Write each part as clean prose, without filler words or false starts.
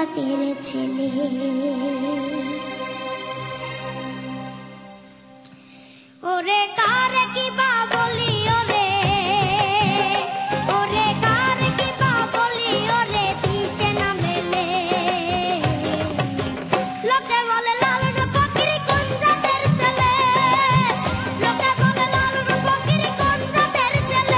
জাতের ছেলে। ওরে কার কি বা বলি ওরে, ওরে কার কি বা বলি ওরে দিশে না মেলে। লোকে বলে লালন ফকির কোন জাতের ছেলে, লোকে বলে লালন ফকির কোন জাতের ছেলে।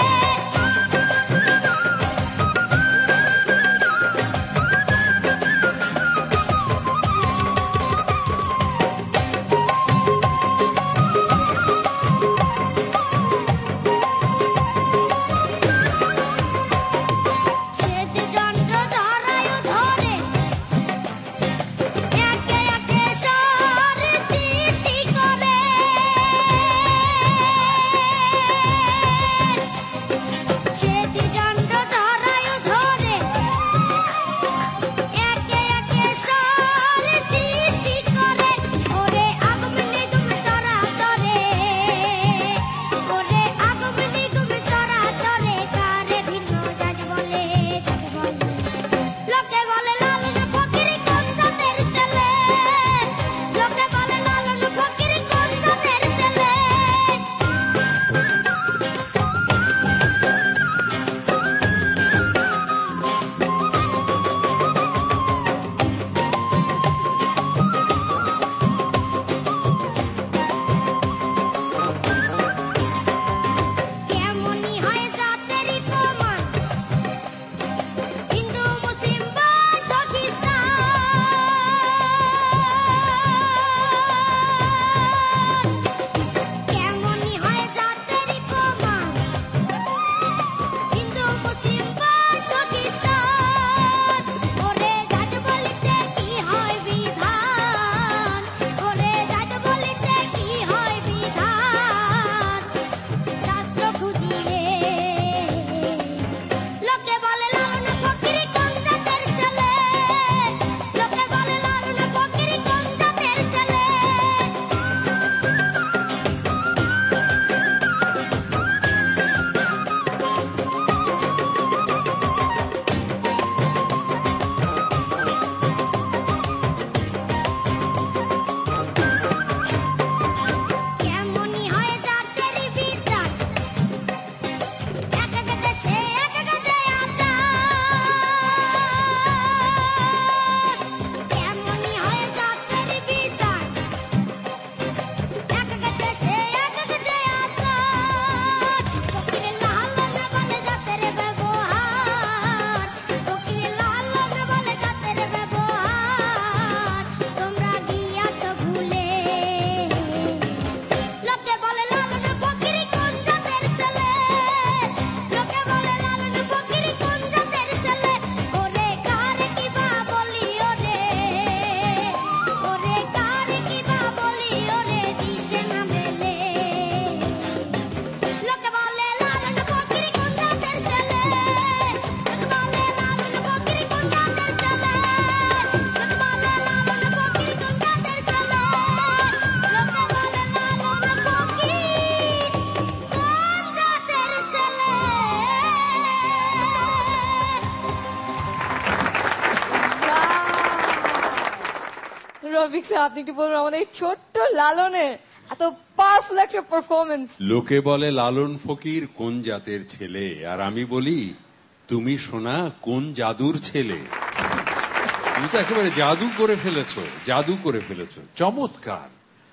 রফিক স্যার, আপনি একটু বলুন আমাদের ছোট্ট লালনের এত পাওয়ারফুল একটা পারফরমেন্স। লোকে বলে লালন ফকির কোন জাতের ছেলে, আর আমি বলি তুমি শোনা কোন জাদুর ছেলে। তুমি তো একেবারে জাদু করে ফেলেছো, জাদু করে ফেলেছো, চমৎকার।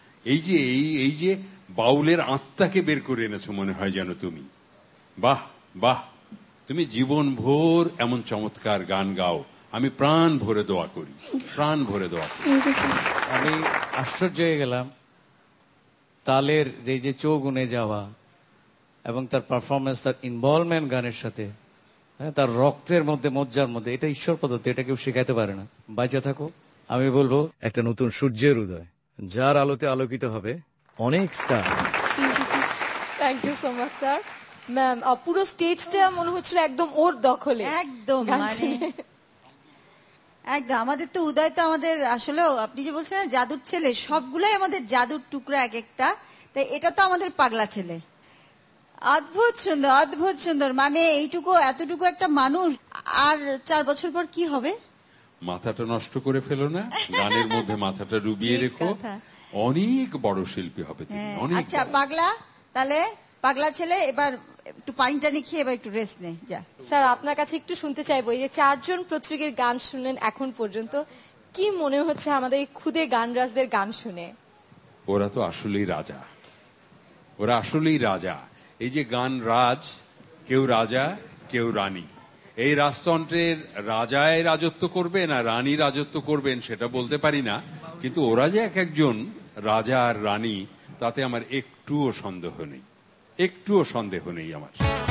এই যে বাউলের আত্মাকে বের করে এনেছো মনে হয় যেন তুমি। বাহ বাহ, তুমি জীবন ভোর এমন চমৎকার গান গাও, আমি প্রাণ ভরে দোয়া করি, প্রাণ ভরে দোয়া করি। আমি আশ্চর্য হয়ে গেলাম তালের যে চোখ গুনে যাওয়া এবং তার পারফরমেন্স, তার ইনভলভমেন্ট গানের সাথে, হ্যাঁ, তার রক্তের মধ্যে, মজ্জার মধ্যে। এটা ঈশ্বর পদ্ধতি, এটা কেউ শেখাতে পারে না। বাঁচা থাকো। আমি বলবো একটা নতুন সূর্যের উদয়, যার আলোতে আলোকিত হবে অনেক star. Thank you so much sir. Ma'am, পুরো স্টেজটা মনে হচ্ছিল একদম ওর দখলে। একদম একদম। আমাদের তো উদয় তো আমাদের আসলেও আপনি যে বলছেন জাদুর ছেলে, সবগুলাই আমাদের জাদুর টুকরা এক একটা। তাই এটা তো আমাদের পাগলা ছেলে। অদ্ভুত সুন্দর, অদ্ভুত সুন্দর। মানে এতটুকু একটা মানুষ আর 4 বছর পর কি হবে? মাথাটা নষ্ট করে ফেলো না, গানের মধ্যে মাথাটা ডুবিয়ে ঠিক রেখো, কথা। অনেক বড় শিল্পী হবে তুমি, হ্যাঁ, অনেক আচ্ছা বড়। পাগলা, তাহলে পাগলা ছেলে এবার একটু পানি টানি খেয়ে এবার একটু রেস্ট নে যা। স্যার আপনার কাছে একটু শুনতে চাইবো, এই যে 4 জন প্রতিযোগীর গান শুনলেন এখন পর্যন্ত, কি মনে হচ্ছে আমাদের এই খুদে গানরাজদের গান শুনে? ওরা তো আসলেই রাজা, ওরা আসলেই রাজা। এই যে গান রাজ, কেউ রাজা কেউ রানী। এই রাজতন্ত্রের রাজায় রাজত্ব করবে না রানী রাজত্ব করবেন সেটা বলতে পারি না, কিন্তু ওরা যে এক একজন রাজা আর রানী তাতে আমার একটুও সন্দেহ নেই, একটুও সন্দেহ নেই আমার।